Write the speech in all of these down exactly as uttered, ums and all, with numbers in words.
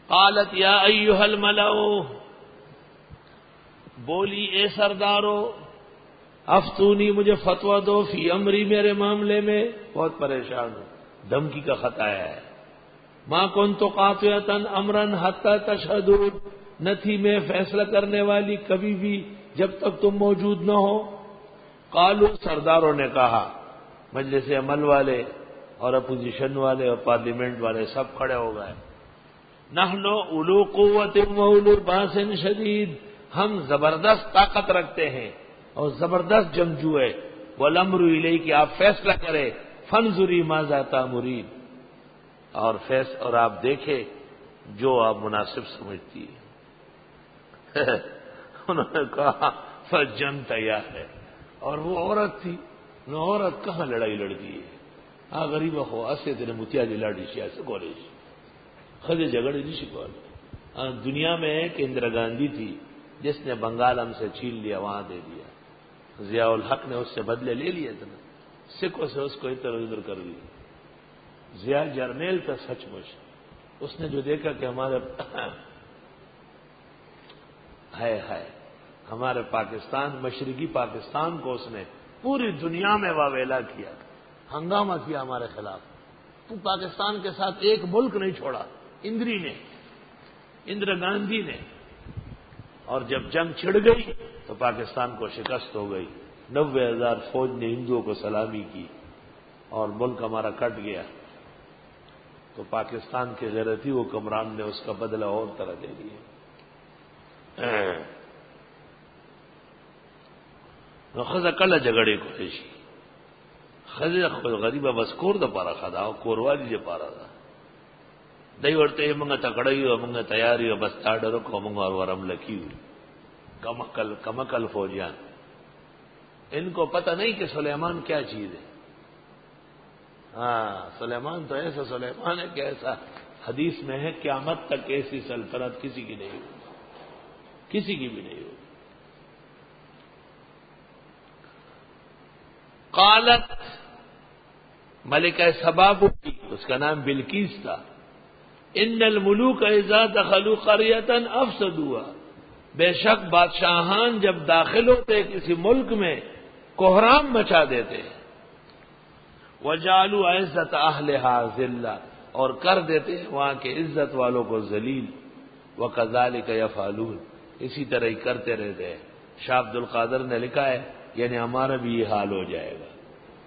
قالت یا ایھا الملأ، بولی اے سردارو، افتونی مجھے فتویٰ دو، فی امری میرے معاملے میں، بہت پریشان ہوں، دھمکی کا خط آیا ہے۔ ما کنت قاطعۃ امرا حتی تشہدون، نہ تھی میں فیصلہ کرنے والی کبھی بھی جب تک تم موجود نہ ہو۔ قالوا، سرداروں نے کہا، مجلس عمل والے اور اپوزیشن والے اور پارلیمنٹ والے سب کھڑے ہو گئے، نحن اولو قوت و اولو باس شدید، ہم زبردست طاقت رکھتے ہیں اور زبردست جنگجو ہے، والامر الیک، آپ فیصلہ کریں، فانظری ماذا تأمرین، اور فیص اور آپ دیکھیں جو آپ مناسب سمجھتی ہے۔ انہوں نے کہا فجن تیار ہے، اور وہ عورت تھی، نہ عورت کہاں لڑائی لڑتی ہے، ہاں غریب ہو اسے تیرے متیا جی لاڑی شیا سے کالج خدے جھگڑے نہیں شکوال۔ دنیا میں ایک اندرا گاندھی تھی جس نے بنگال ہم سے چھین لیا، وہاں دے دیا، ضیاء الحق نے اس سے بدلے لے لیے تھے، سکھوں سے اس کو ادھر ادھر کر دیا۔ ضیاء جرنیل تھا سچ مچ، اس نے جو دیکھا کہ ہمارے ہے ہے ہمارے پاکستان، مشرقی پاکستان کو اس نے پوری دنیا میں واویلا کیا، ہنگامہ کیا ہمارے خلاف، تو پاکستان کے ساتھ ایک ملک نہیں چھوڑا اندری نے، اندرا گاندھی نے، اور جب جنگ چھڑ گئی تو پاکستان کو شکست ہو گئی، نوے ہزار فوج نے ہندوؤں کو سلامی کی اور ملک ہمارا کٹ گیا۔ تو پاکستان کے غیرتی حکمران نے اس کا بدلہ اور طرح دے دیا۔ خزہ کل جگڑے کو ایشی خزہ غریبہ بس کور دا پارا خدا کوروالی جے پارا دا دای ورتے منگا تکڑیو منگا تیاریو بس تاڑرو کو منگا ورم لکیو کمکل کمکل فوجیان، ان کو پتہ نہیں کہ سلیمان کیا چیز ہے۔ ہاں سلیمان تو ایسا سلیمان ہے کہ ایسا حدیث میں ہے قیامت تک ایسی سلطنت کسی کی نہیں ہوگی، کسی کی بھی نہیں ہوگی۔ قالت، ملکہ سبا بولی، اس کا نام بلقیس تھا، ان الملوک اذا دخلوا قریۃ افسدوها، بے شک بادشاہان جب داخل ہوتے کسی ملک میں کوہرام مچا دیتے، وجعلوا عزت اہلها ذلہ، اور کر دیتے وہاں کے عزت والوں کو ذلیل، وکذالک یفعلون، اسی طرح ہی کرتے رہتے ہیں۔ شاہ عبد القادر نے لکھا ہے یعنی ہمارا بھی یہ حال ہو جائے گا۔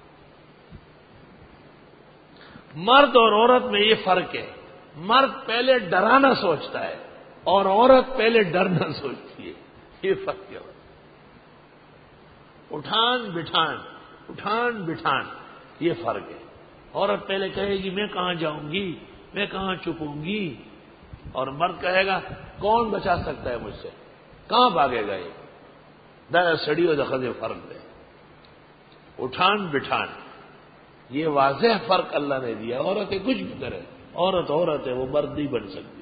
مرد اور عورت میں یہ فرق ہے، مرد پہلے ڈرانا سوچتا ہے اور عورت پہلے ڈرنا سوچتی ہے، یہ فرق کیا ہوتا ہے؟ اٹھان بٹھان اٹھان بٹھان یہ فرق ہے۔ عورت پہلے کہے گی میں کہاں جاؤں گی، میں کہاں چھپوں گی، اور مرد کہے گا کون بچا سکتا ہے مجھ سے، کہاں بھاگے گا یہ، دا سڑی و دخل فرق ہے۔ اٹھان بٹھان یہ واضح فرق اللہ نے دیا، عورتیں کچھ بھی کرے، عورت عورت ہے، وہ مرد نہیں بن سکتی۔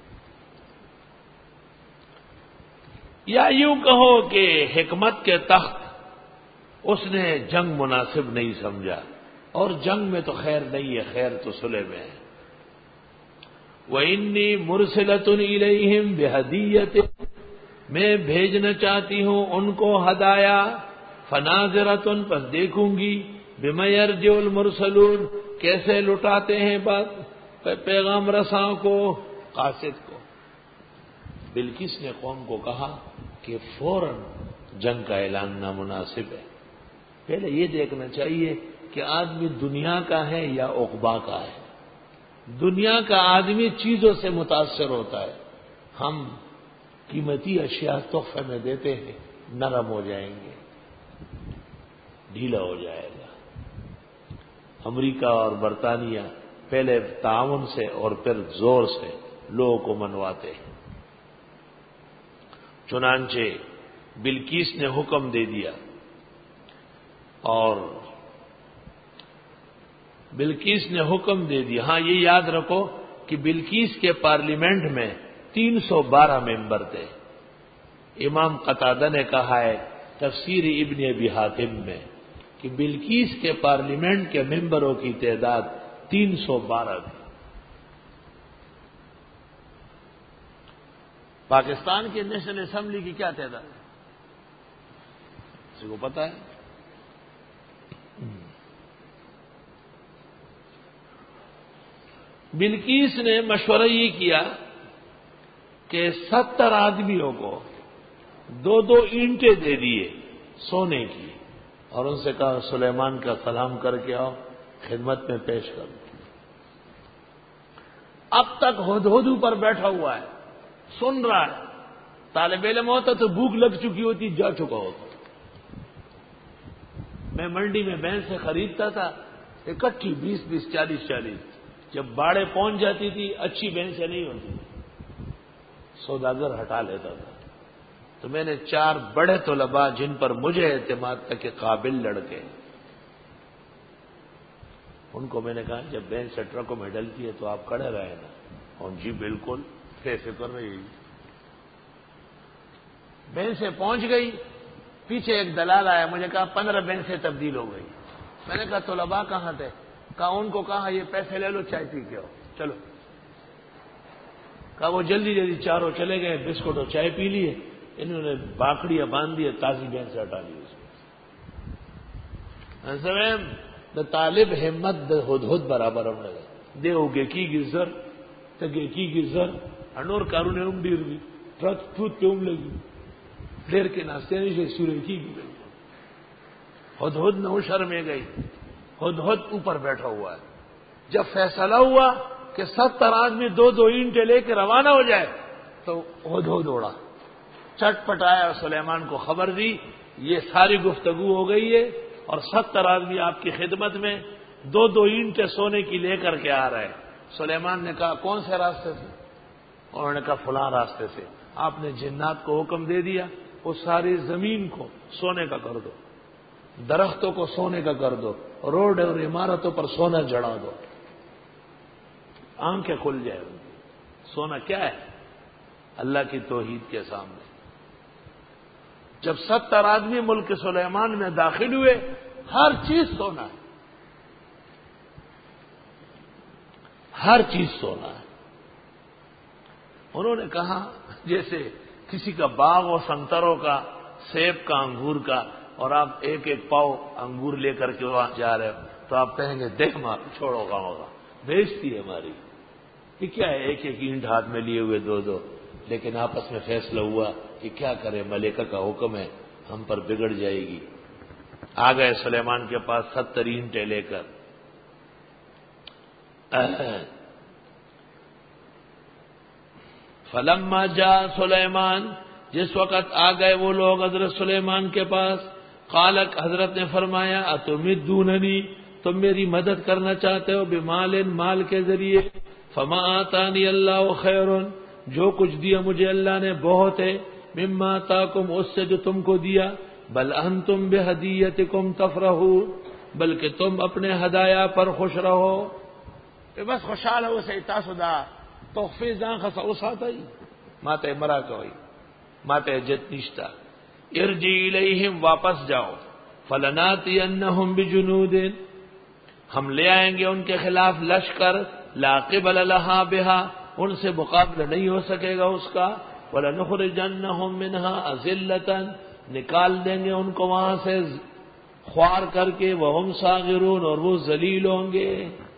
یا یوں کہو کہ حکمت کے تخت اس نے جنگ مناسب نہیں سمجھا، اور جنگ میں تو خیر نہیں ہے، خیر تو صلح میں ہے۔ وَإِنِّي مُرْسِلَةٌ إِلَيْهِمْ بِهَدِيَّةٍ، میں بھیجنا چاہتی ہوں ان کو ہدایہ، فَنَاظِرَةٌ، پس دیکھوں گی، بِمَا يَرْجِعُ الْمُرْسَلُونَ، کیسے لٹاتے ہیں بات پیغام رساں کو، قاصد کو۔ بلقیس نے قوم کو کہا کہ فوراً جنگ کا اعلان نامناسب ہے، پہلے یہ دیکھنا چاہیے کہ آدمی دنیا کا ہے یا عقبا کا ہے۔ دنیا کا آدمی چیزوں سے متاثر ہوتا ہے، ہم قیمتی اشیاء تحفے میں دیتے ہیں، نرم ہو جائیں گے، ڈھیلا ہو جائے گا۔ امریکہ اور برطانیہ پہلے تعاون سے اور پھر زور سے لوگوں کو منواتے ہیں۔ چنانچہ بلقیس نے حکم دے دیا، اور بلقیس نے حکم دے دیا، ہاں یہ یاد رکھو کہ بلقیس کے پارلیمنٹ میں تین سو بارہ ممبر تھے۔ امام قتادہ نے کہا ہے تفسیر ابن ابی حاتم میں کہ بلقیس کے پارلیمنٹ کے ممبروں کی تعداد تین سو بارہ تھی۔ پاکستان کی نیشنل اسمبلی کی کیا تعداد ہے؟ کسی کو پتا ہے؟ بلقیس نے مشورہ یہ کیا کہ ستر آدمیوں کو دو دو اینٹیں دے دیے سونے کی، اور ان سے کہا سلیمان کا سلام کر کے آؤ، خدمت میں پیش کرو۔ اب تک ہدہد پر بیٹھا ہوا ہے، سن رہا ہے۔ طالب علم ہوتا تو بھوک لگ چکی ہوتی، جا چکا ہوتا۔ میں منڈی میں بھینس سے خریدتا تھا، اکٹھی بیس بیس چالیس چالیس، جب باڑے پہنچ جاتی تھی اچھی بھینسیں نہیں ہوتی، سوداگر ہٹا لیتا تھا۔ تو میں نے چار بڑے طلباء جن پر مجھے اعتماد تھا کہ قابل لڑکے، ان کو میں نے کہا جب بین سے ٹرکوں میں ڈلتی ہے تو آپ کھڑے رہے نا۔ اور جی بالکل بے فکر رہی۔ بین سے پہنچ گئی، پیچھے ایک دلال آیا، مجھے کہا پندرہ بین سے تبدیل ہو گئی۔ میں نے کہا طلباء کہاں تھے؟ کہا ان کو کہا یہ پیسے لے لو، چائے پی کے آؤ، چلو۔ کہا وہ جلدی جلدی چاروں چلے گئے، بسکٹ اور چائے پی لیے، انہوں نے باکڑیاں باندھ دی، تازی بین سے ہٹا لی اس میں۔ طالب ہمت ہدہد برابر ہم لگا دے ہوگے کی گزر تگے کی گزر انور کارو نے ام ڈیر بھی ٹرک ٹوت پہ ام لگی ڈیر کے ناستے نہیں سے سورے کی گئی۔ ہدہد نوشر میں گئی، ہدہد اوپر بیٹھا ہوا ہے۔ جب فیصلہ ہوا کہ ستر آدمی دو دو اینٹیں لے کے روانہ ہو جائے تو ہدہد اڑا، چٹ پٹایا، سلیمان کو خبر دی یہ ساری گفتگو ہو گئی ہے اور ستر آدمی آپ کی خدمت میں دو دو اینٹیں سونے کی لے کر کے آ رہے ہیں۔ سلیمان نے کہا کون سے راستے سے؟ انہوں نے کہا فلاں راستے سے۔ آپ نے جنات کو حکم دے دیا وہ ساری زمین کو سونے کا کر دو، درختوں کو سونے کا کر دو، روڈ اور عمارتوں پر سونا جڑا دو، آنکھیں کھل جائے ان کی۔ سونا کیا ہے؟ اللہ کی توحید کے سامنے۔ جب ستر آدمی ملک سلیمان میں داخل ہوئے، ہر چیز سونا ہے، ہر چیز سونا ہے۔ انہوں نے کہا جیسے کسی کا باغ اور سنتروں کا، سیب کا، انگور کا، اور آپ ایک ایک پاؤ انگور لے کر کے وہاں جا رہے ہو تو آپ کہیں گے دیکھ ماں چھوڑو گا ہوگا، بھیجتی ہے ہماری۔ یہ کیا ہے ایک ایک اینٹ ہاتھ میں لیے ہوئے دو دو، لیکن آپس میں فیصلہ ہوا کہ کیا کرے، ملیکہ کا حکم ہے ہم پر بگڑ جائے گی۔ آ گئے سلیمان کے پاس ستر اینٹیں لے کر۔ فلما جاء سلیمان، جس وقت آ گئے وہ لوگ حضرت سلیمان کے پاس، قال حضرت نے فرمایا اتمدوننی، تم میری مدد کرنا چاہتے ہو، بمال، مال کے ذریعے، فما آتانی اللہ خیر، جو کچھ دیا مجھے اللہ نے بہت ہے، مما آتاکم، اس سے جو تم کو دیا، بل انتم بہدیتکم تفرحون، بلکہ تم اپنے ہدایہ پر خوش رہو۔ بس خوشحال ہو سے تاسو دا تحفے ځان خاصه اوساتای ماته مرا کوي، ماته جت نشتا، ارجع الیہم، واپس جاؤ، فلناتینہم بجنود، ہم لے آئیں گے ان کے خلاف لشکر، لا قبل لہا بہا، ان سے مقابلہ نہیں ہو سکے گا اس کا، وَلَنُخْرِجَنَّهُم مِّنْهَا أَذِلَّةً، نکال دیں گے ان کو وہاں سے خوار کر کے، وَهُمْ صَاغِرُونَ، اور وہ ذلیل ہوں گے۔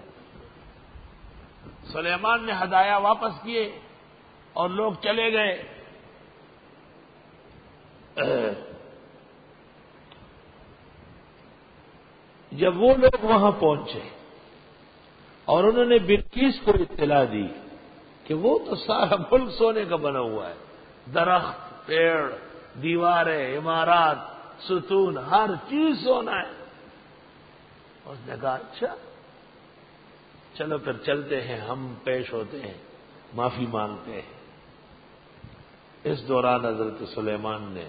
سلیمان نے ہدایہ واپس کیے اور لوگ چلے گئے۔ جب وہ لوگ وہاں پہنچے اور انہوں نے بلقیس کو اطلاع دی کہ وہ تو سارا ملک سونے کا بنا ہوا ہے، درخت، پیڑ، دیواریں، عمارات، ستون، ہر چیز سونا ہے۔ اس نے کہا اچھا چلو پھر چلتے ہیں، ہم پیش ہوتے ہیں، معافی مانگتے ہیں۔ اس دوران حضرت سلیمان نے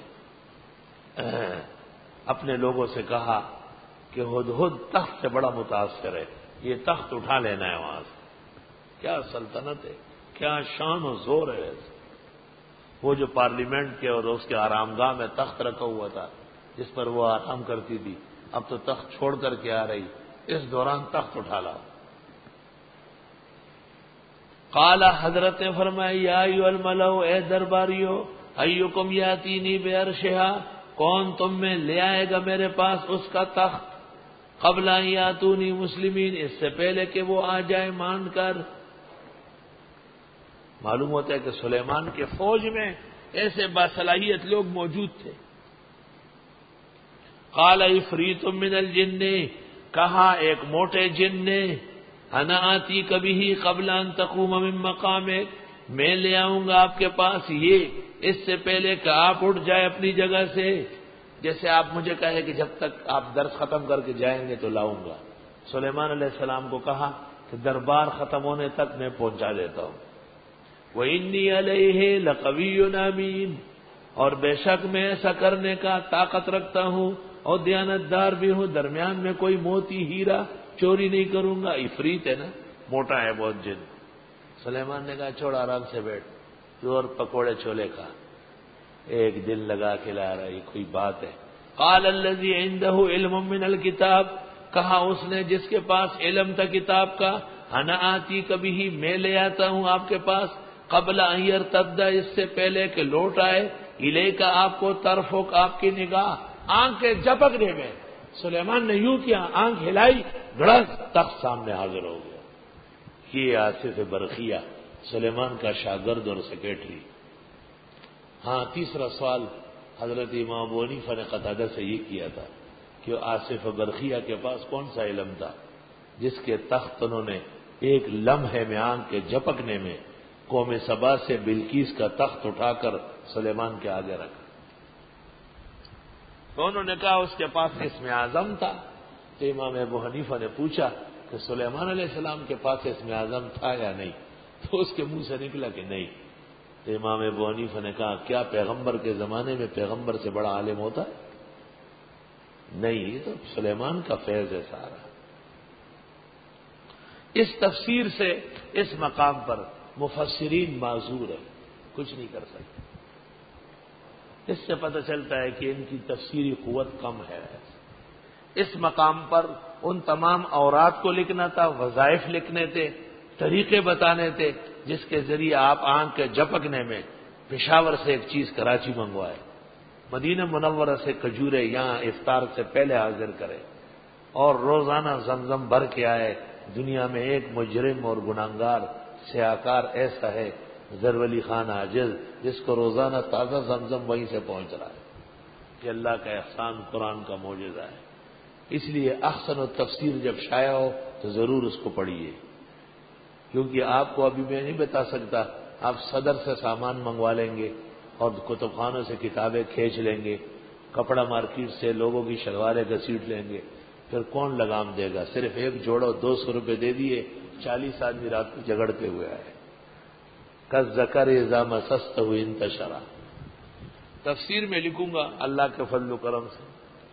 اپنے لوگوں سے کہا کہ ہدہد تخت سے بڑا متاثر ہے، یہ تخت اٹھا لینا ہے وہاں سے۔ کیا سلطنت ہے، کیا شان و زور ہے۔ وہ جو پارلیمنٹ کے اور اس کے آرام گاہ میں تخت رکھا ہوا تھا جس پر وہ آرام کرتی تھی، اب تو تخت چھوڑ کر کے آ رہی، اس دوران تخت اٹھا لاؤ۔ قال حضرت نے فرمایا یا ایھا الملأ اے درباریو ایکم یاتینی بعرشھا کون تم میں لے آئے گا میرے پاس اس کا تخت قبل ان یاتونی مسلمین اس سے پہلے کہ وہ آ جائے مان کر. معلوم ہوتا ہے کہ سلیمان کے فوج میں ایسے باصلاحیت لوگ موجود تھے. قال عفریت من الجن کہا ایک موٹے جن نے انا آتی کبھی قبل ان تقوم من مقامک میں لے آؤں گا آپ کے پاس یہ اس سے پہلے کہ آپ اٹھ جائے اپنی جگہ سے. جیسے آپ مجھے کہے کہ جب تک آپ درس ختم کر کے جائیں گے تو لاؤں گا. سلیمان علیہ السلام کو کہا کہ دربار ختم ہونے تک میں پہنچا دیتا ہوں. وَإِنِّي عَلَيْهِ لَقَوِيٌّ أَمِينٌ اور بے شک میں ایسا کرنے کا طاقت رکھتا ہوں اور دیانتدار بھی ہوں, درمیان میں کوئی موتی ہیرا چوری نہیں کروں گا. عفریت ہے نا, موٹا ہے بہت جن. سلیمان نے کہا چھوڑ آرام سے بیٹھ, تو اور پکوڑے چھولے کھا, ایک دن لگا کے لا رہا, یہ کوئی بات ہے. قال الذي عنده علم من الكتاب کہا اس نے جس کے پاس علم تھا کتاب کا انا آتی کبھی میں لے آتا ہوں آپ کے پاس قبل ان یرتد اس سے پہلے کہ لوٹ آئے الیک آپ کو طرفک آپ کی نگاہ آنکھ کے جھپکنے میں. سلیمان نے یوں کیا, آنکھ ہلائی, گڑس تخت سامنے حاضر ہو گیا. یہ آصف برقیہ سلیمان کا شاگرد اور سیکرٹری. ہاں تیسرا سوال حضرت امام ابو حنیفہ نے قتادہ سے یہ کیا تھا کہ آصف برقیہ کے پاس کون سا علم تھا جس کے تخت انہوں نے ایک لمحے میں آنکھ کے جھپکنے میں قوم سبا سے بلقیس کا تخت اٹھا کر سلیمان کے آگے رکھا. تو انہوں نے کہا اس کے پاس اسم اعظم تھا. تو امام ابو حنیفہ نے پوچھا کہ سلیمان علیہ السلام کے پاس اسم اعظم تھا یا نہیں؟ تو اس کے منہ سے نکلا کہ نہیں. تو امام ابو حنیفہ نے کہا کیا پیغمبر کے زمانے میں پیغمبر سے بڑا عالم ہوتا ہے؟ نہیں, یہ تو سلیمان کا فیض ہے سارا. اس تفسیر سے اس مقام پر مفسرین معذور ہیں, کچھ نہیں کر سکتے. اس سے پتہ چلتا ہے کہ ان کی تفسیری قوت کم ہے. اس مقام پر ان تمام اورات کو لکھنا تھا, وظائف لکھنے تھے, طریقے بتانے تھے جس کے ذریعے آپ آنکھ کے جھپکنے میں پشاور سے ایک چیز کراچی منگوائے, مدینہ منورہ سے کھجورے یہاں افطار سے پہلے حاضر کرے, اور روزانہ زمزم بھر کے آئے. دنیا میں ایک مجرم اور گناہگار سیاکار ایسا ہے زرولی خان عاجز جس کو روزانہ تازہ زمزم وہیں سے پہنچ رہا ہے. کہ اللہ کا احسان قرآن کا معجزہ ہے. اس لیے احسن و تفسیر جب شائع ہو تو ضرور اس کو پڑھیے, کیونکہ آپ کو ابھی میں نہیں بتا سکتا. آپ صدر سے سامان منگوا لیں گے اور کتب خانوں سے کتابیں کھینچ لیں گے, کپڑا مارکیٹ سے لوگوں کی شلواریں گھسیٹ لیں گے, پھر کون لگام دے گا؟ صرف ایک جوڑو دو سو روپے دے دیے, چالیس آدمی رات کو جگڑتے ہوئے آئے. کس ذکر اذا مسست ہوئی انتشرا. تفسیر میں لکھوں گا اللہ کے فضل و کرم سے.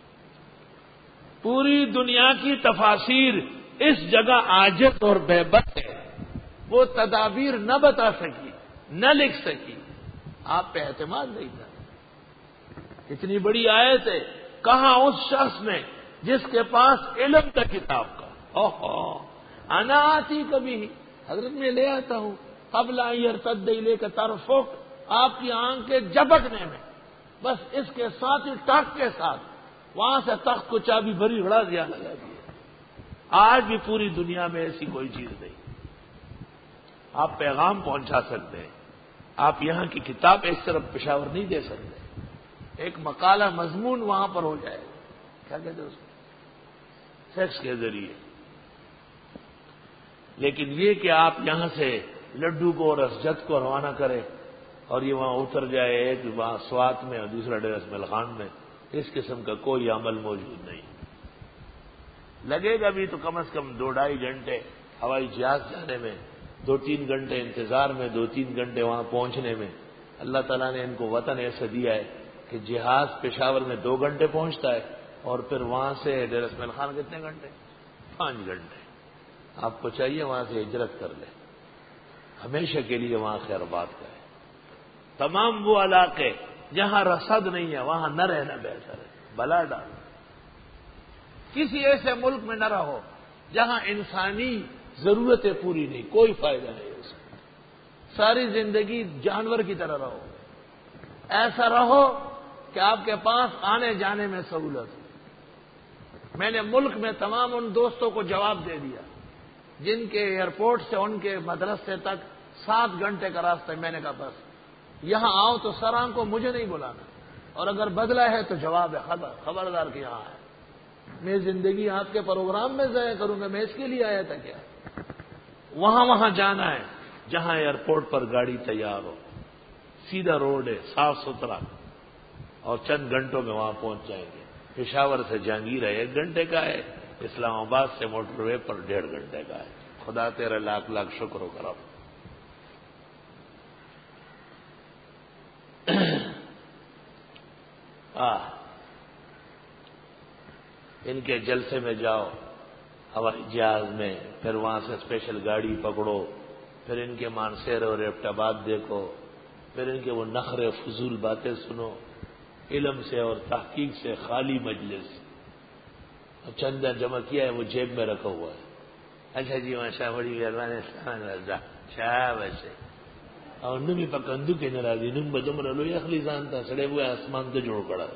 پوری دنیا کی تفاسیر اس جگہ عاجز اور بے بس ہے, وہ تدابیر نہ بتا سکی, نہ لکھ سکی. آپ پہ اعتماد نہیں تھا. اتنی بڑی آیت ہے, کہاں اس شخص نے جس کے پاس علم تھا کتاب کا. اوہو انا آتی کبھی حضرت میں لے آتا ہوں قبل ان یرتد الیک طرفک آپ کی آنکھ کے جھپکنے میں, بس اس کے ساتھ ہی ٹاک کے ساتھ وہاں سے تخت کو چابی بھری اڑا دیا, لگا دیا. آج بھی پوری دنیا میں ایسی کوئی چیز نہیں. آپ پیغام پہنچا سکتے ہیں, آپ یہاں کی کتاب اس طرف پشاور نہیں دے سکتے. ایک مقالہ مضمون وہاں پر ہو جائے, کیا کہتے ہیں اس کو, سیکس کے ذریعے. لیکن یہ کہ آپ یہاں سے لڈو کو اور اسجد کو روانہ کریں اور یہ وہاں اتر جائے, ایک وہاں سوات میں اور دوسرا ڈیرس ملخان میں, اس قسم کا کوئی عمل موجود نہیں. لگے گا بھی تو کم از کم دو ڈھائی گھنٹے ہوائی جہاز جانے میں, دو تین گھنٹے انتظار میں, دو تین گھنٹے وہاں پہنچنے میں. اللہ تعالیٰ نے ان کو وطن ایسا دیا ہے کہ جہاز پشاور میں دو گھنٹے پہنچتا ہے اور پھر وہاں سے ڈیرس ملخان کتنے گھنٹے؟ پانچ گھنٹے. آپ کو چاہیے وہاں سے ہجرت کر لیں, ہمیشہ کے لیے وہاں خیر بات کریں. تمام وہ علاقے جہاں رسد نہیں ہے وہاں نہ رہنا بہتر ہے, بلا ڈال. کسی ایسے ملک میں نہ رہو جہاں انسانی ضرورتیں پوری نہیں, کوئی فائدہ نہیں اس میں. ساری زندگی جانور کی طرح رہو، ایسا رہو کہ آپ کے پاس آنے جانے میں سہولت ہو۔ میں نے ملک میں تمام ان دوستوں کو جواب دے دیا جن کے ایئرپورٹ سے ان کے مدرسے تک سات گھنٹے کا راستہ ہے۔ میں نے کہا بس یہاں آؤ تو سران کو مجھے نہیں بلانا، اور اگر بدلا ہے تو جواب ہے خبر خبردار کہ یہاں ہے۔ میں زندگی آپ کے پروگرام میں ضائع کروں گا؟ میں اس کے لیے آیا تھا کیا؟ وہاں وہاں جانا ہے جہاں ایئرپورٹ پر گاڑی تیار ہو، سیدھا روڈ ہے، صاف ستھرا، اور چند گھنٹوں میں وہاں پہنچ جائیں گے۔ پشاور سے جہانگیر ہے ایک گھنٹے کا ہے، اسلام آباد سے موٹر وے پر ڈیڑھ گھنٹے کا ہے۔ خدا تیرے لاکھ لاکھ شکر و کرم۔ آہ ان کے جلسے میں جاؤ ہوائی جہاز میں، پھر وہاں سے اسپیشل گاڑی پکڑو، پھر ان کے مانسیر اور ایبٹ آباد دیکھو، پھر ان کے وہ نخرے فضول باتیں سنو، علم سے اور تحقیق سے خالی مجلس، چندہ جمع کیا ہے وہ جیب میں رکھا ہوا ہے۔ اچھا جی ماشاء بڑی مہربانی شاہ ویسے اور نمی پکندو کے ناراضی نم بدم رلو اخلی جانتا سڑے ہوئے آسمان تو جوڑ پڑا۔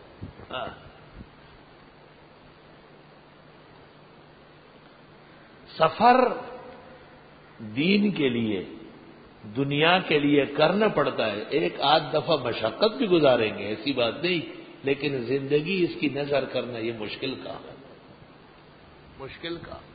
سفر دین کے لیے دنیا کے لیے کرنا پڑتا ہے، ایک آدھ دفعہ مشقت بھی گزاریں گے ایسی بات نہیں، لیکن زندگی اس کی نظر کرنا یہ مشکل کام ہے، مشکل کام۔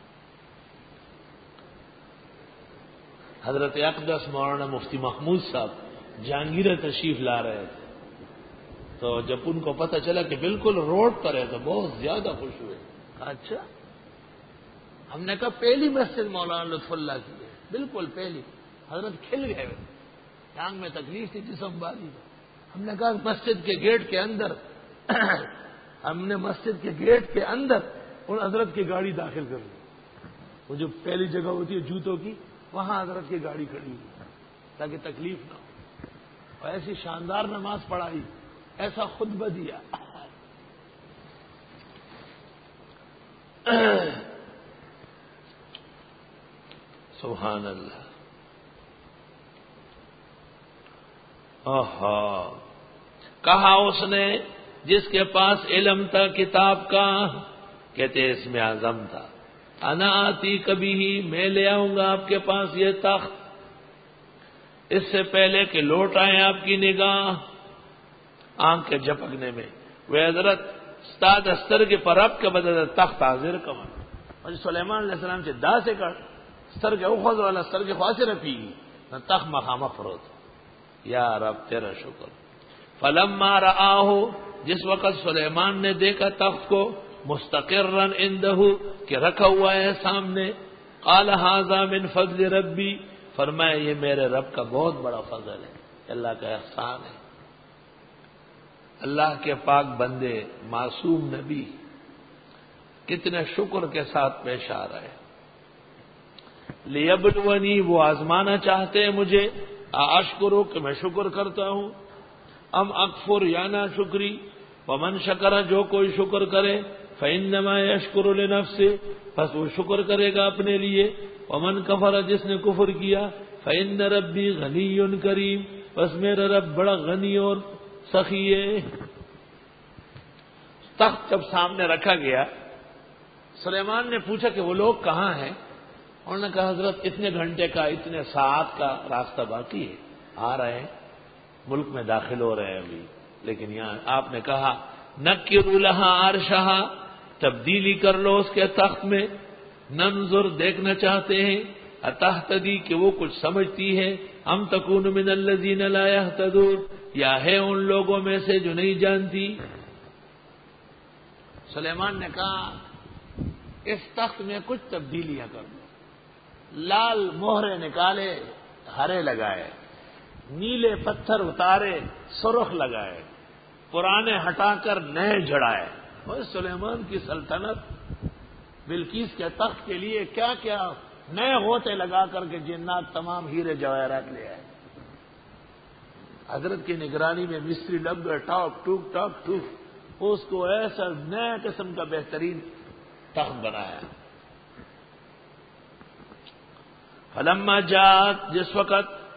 حضرت اقدس مولانا مفتی محمود صاحب جہانگیر تشریف لا رہے تھے، تو جب ان کو پتہ چلا کہ بالکل روڈ پر ہے تو بہت زیادہ خوش ہوئے۔ اچھا، ہم نے کہا پہلی مسجد مولانا لطف اللہ کی ہے، بالکل پہلی۔ حضرت کھل گئے، ٹانگ میں تکلیف تھی، جسم باری۔ ہم نے کہا مسجد کے گیٹ کے اندر ہم نے مسجد کے گیٹ کے اندر ان حضرت کی گاڑی داخل کر دی، وہ جو پہلی جگہ ہوتی ہے جوتوں کی، وہاں حضرت کی گاڑی کھڑی ہوئی تاکہ تکلیف نہ ہو، اور ایسی شاندار نماز پڑھائی، ایسا خطبہ دیا۔ سبحان اللہ۔ آہا، کہا اس نے جس کے پاس علم تھا کتاب کا، کہتے اس میں اعظم تھا، انا آتی کبھی ہی، میں لے آؤں گا آپ کے پاس یہ تخت، اس سے پہلے کہ لوٹ آئے آپ کی نگاہ۔ آنکھ کے جھپکنے میں وہ حضرت استاد استر کے پرب کے بدل تخت حاضر کمن، اور سلیمان علیہ السلام سے دا سے کر سر کے اخذ والا سر کے خواص رفی نہ تخت مقامہ فروت۔ یا رب تیرا شکر۔ فلما رآہ، جس وقت سلیمان نے دیکھا تخت کو، مستقرا عنده، کہ رکھا ہوا ہے سامنے، قال ھذا من فضل ربی، فرمایا یہ میرے رب کا بہت بڑا فضل ہے، اللہ کا احسان ہے۔ اللہ کے پاک بندے، معصوم نبی کتنے شکر کے ساتھ پیش آ رہے ہیں۔ لیبلونی، وہ آزمانا چاہتے ہیں مجھے، اشکرو، کہ میں شکر کرتا ہوں، ام اکفر، یا نا شکری، ومن شکر، جو کوئی شکر کرے، فإنما یشکر لنفسہ، پس وہ شکر کرے گا اپنے لیے، ومن کفر، جس نے کفر کیا، فإن ربی غنی کریم، پس میرا رب بڑا غنی اور سخی ہے۔ تخت جب سامنے رکھا گیا، سلیمان نے پوچھا کہ وہ لوگ کہاں ہیں؟ انہوں نے کہا حضرت اتنے گھنٹے کا، اتنے ساعت کا راستہ باقی ہے، آ رہے ہیں، ملک میں داخل ہو رہے ہیں ابھی۔ لیکن یہاں آپ نے کہا نکروا لها عرشها، تبدیلی کر لو اس کے تخت میں، ننظر، دیکھنا چاہتے ہیں، اتہتدی، کہ وہ کچھ سمجھتی ہے، ام تکون من الذین لا یہتدون، یا ہے ان لوگوں میں سے جو نہیں جانتی۔ سلیمان نے کہا اس تخت میں کچھ تبدیلیاں کر دو، لال مہرے نکالے، ہرے لگائے، نیلے پتھر اتارے، سرخ لگائے، پرانے ہٹا کر نئے جڑائے۔ اور سلیمان کی سلطنت، بلقیس کے تخت کے لیے کیا کیا نئے غوطے لگا کر کے جنات تمام ہیرے جواہرات لے آئے۔ حضرت کی نگرانی میں مستری لگ گئے، ٹاک ٹوک ٹاک ٹوک، اس کو ایسا نئے قسم کا بہترین تخت بنایا۔ فلما جاءت، جس وقت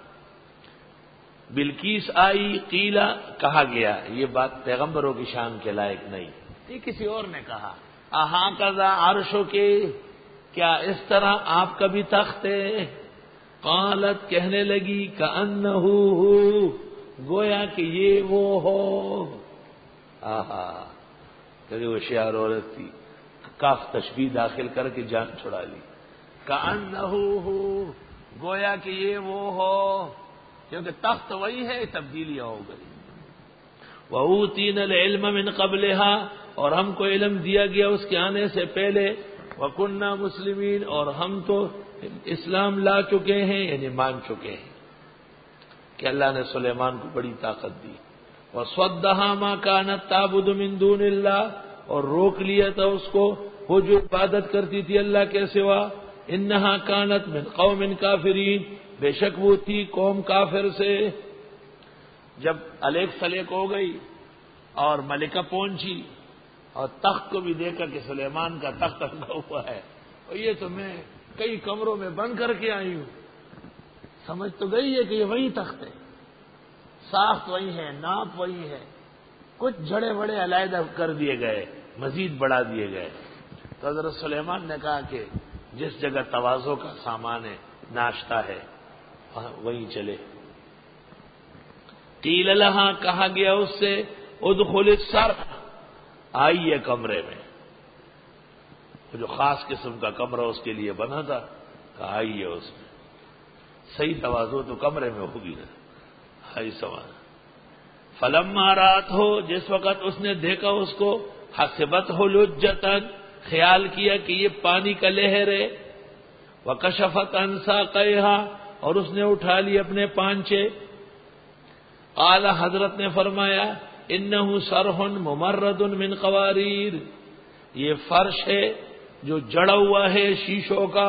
بلقیس آئی، قیلا کہا گیا، یہ بات پیغمبروں کی شان کے لائق نہیں، یہ کسی اور نے کہا، اہاں کذا عرشو کے، کیا اس طرح آپ کا بھی تخت ہے؟ قالت کہنے لگی کأنہ گویا کہ یہ وہ ہو، آہا کہ وہ شعر عورت تھی، کاف تشبیہ داخل کر کے جان چھڑا لی، کأنہ گویا کہ یہ وہ ہو، کیونکہ تخت وہی ہے، تبدیلیاں ہو گئی۔ وَأُوتِينَا الْعِلْمَ مِنْ قَبْلِهَا، اور ہم کو علم دیا گیا اس کے آنے سے پہلے، وَكُنَّا مُسْلِمِينَ، اور ہم تو اسلام لا چکے ہیں، یعنی مان چکے ہیں کہ اللہ نے سلیمان کو بڑی طاقت دی۔ وَصَدَّهَا مَا كَانَتْ تَعْبُدُ مِن دُونِ اللَّهِ، اور روک لیا تھا اس کو وہ جو عبادت کرتی تھی اللہ کے سوا، إِنَّهَا كَانَتْ مِن قَوْمٍ كَافِرِينَ، بے شک وہ تھی قوم کافر سے۔ جب الیک سلیک ہو گئی اور ملکہ پہنچی اور تخت کو بھی دیکھا کہ سلیمان کا تخت رکھا ہوا ہے، اور یہ تو میں کئی کمروں میں بند کر کے آئی ہوں، سمجھ تو گئی ہے کہ یہ وہی تخت ہے، ساخت وہی ہے، ناپ وہی ہے، کچھ جڑے بڑے علیحدہ کر دیے گئے، مزید بڑھا دیے گئے۔ تو حضرت سلیمان نے کہا کہ جس جگہ تواضع کا سامان ہے، ناشتہ ہے، وہیں چلے۔ قیل لہا کہا گیا اس سے ادخل الصرح، آئیے کمرے میں، جو خاص قسم کا کمرہ اس کے لیے بنا تھا، کہا آئیے اس میں، صحیح تواضع تو کمرے میں ہوگی نا، ہائی سوال۔ فلما رات ہو، جس وقت اس نے دیکھا اس کو، حسبت ہو لجتن، خیال کیا کہ یہ پانی کا لہر ہے، وکشفت عن ساقیہا، اور اس نے اٹھا لی اپنے پانچے، قال حضرت نے فرمایا انہ صرح ممرد من قواریر، یہ فرش ہے جو جڑا ہوا ہے شیشوں کا،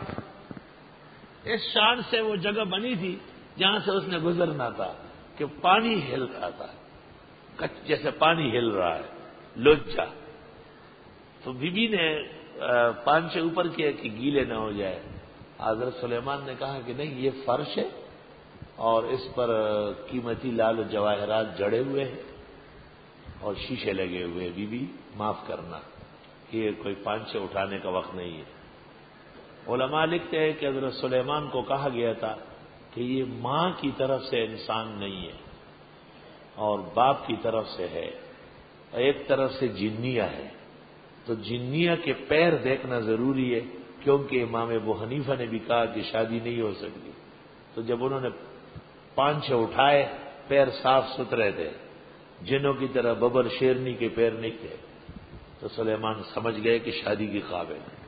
اس شان سے وہ جگہ بنی تھی جہاں سے اس نے گزرنا تھا کہ پانی ہل رہا تھا، جیسے پانی ہل رہا ہے، لجا۔ تو بی بی نے پانچے اوپر کیا کہ گیلے نہ ہو جائے، حضرت سلیمان نے کہا کہ نہیں، یہ فرش ہے اور اس پر قیمتی لال و جواہرات جڑے ہوئے ہیں اور شیشے لگے ہوئے ہیں، بی بی معاف کرنا، یہ کوئی پانچے اٹھانے کا وقت نہیں ہے۔ علماء لکھتے ہیں کہ حضرت سلیمان کو کہا گیا تھا کہ یہ ماں کی طرف سے انسان نہیں ہے اور باپ کی طرف سے ہے، ایک طرف سے جنیہ ہے، تو جنیہ کے پیر دیکھنا ضروری ہے، کیونکہ امام ابو حنیفہ نے بھی کہا کہ شادی نہیں ہو سکتی۔ تو جب انہوں نے پانچے اٹھائے، پیر صاف ستھرے تھے، جنوں کی طرح ببر شیرنی کے پیر نہیں تھے، تو سلیمان سمجھ گئے کہ شادی کی قابل ہے۔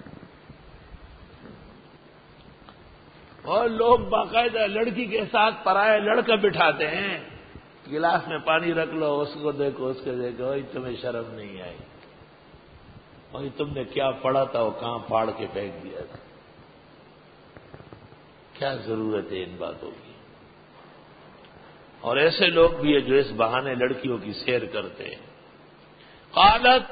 اور لوگ باقاعدہ لڑکی کے ساتھ پرایا لڑکا بٹھاتے ہیں، گلاس میں پانی رکھ لو، اس کو دیکھو، اس کو دیکھو، اوہ تمہیں شرم نہیں آئی، اور تم نے کیا پڑھا تھا، وہ کہاں پھاڑ کے پھینک دیا تھا، کیا ضرورت ہے ان باتوں کی؟ اور ایسے لوگ بھی ہیں جو اس بہانے لڑکیوں کی سیر کرتے ہیں۔ قالت،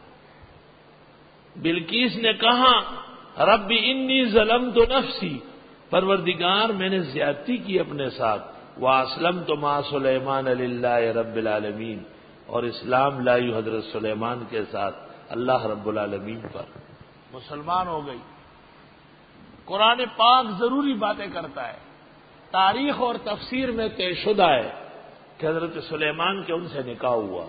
بلقیس نے کہا، رب انی ظلمت نفسی، پروردگار میں نے زیادتی کی اپنے ساتھ، واسلمت مع سلیمان للہ رب العالمین، اور اسلام لائی حضرت سلیمان کے ساتھ اللہ رب العالمین پر، مسلمان ہو گئی۔ قرآن پاک ضروری باتیں کرتا ہے، تاریخ اور تفسیر میں طے شدہ ہے کہ حضرت سلیمان کے ان سے نکاح ہوا،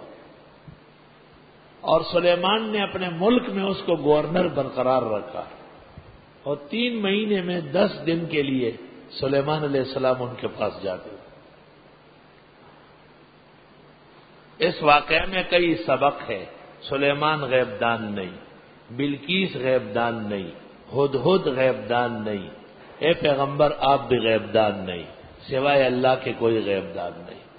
اور سلیمان نے اپنے ملک میں اس کو گورنر برقرار رکھا، اور تین مہینے میں دس دن کے لیے سلیمان علیہ السلام ان کے پاس جاتے۔ اس واقعے میں کئی سبق ہے، سلیمان غیب دان نہیں، بلقیس غیب دان نہیں، ہدہد غیب دان نہیں، اے پیغمبر آپ بھی غیب دان نہیں، سوائے اللہ کے کوئی غیب دان نہیں۔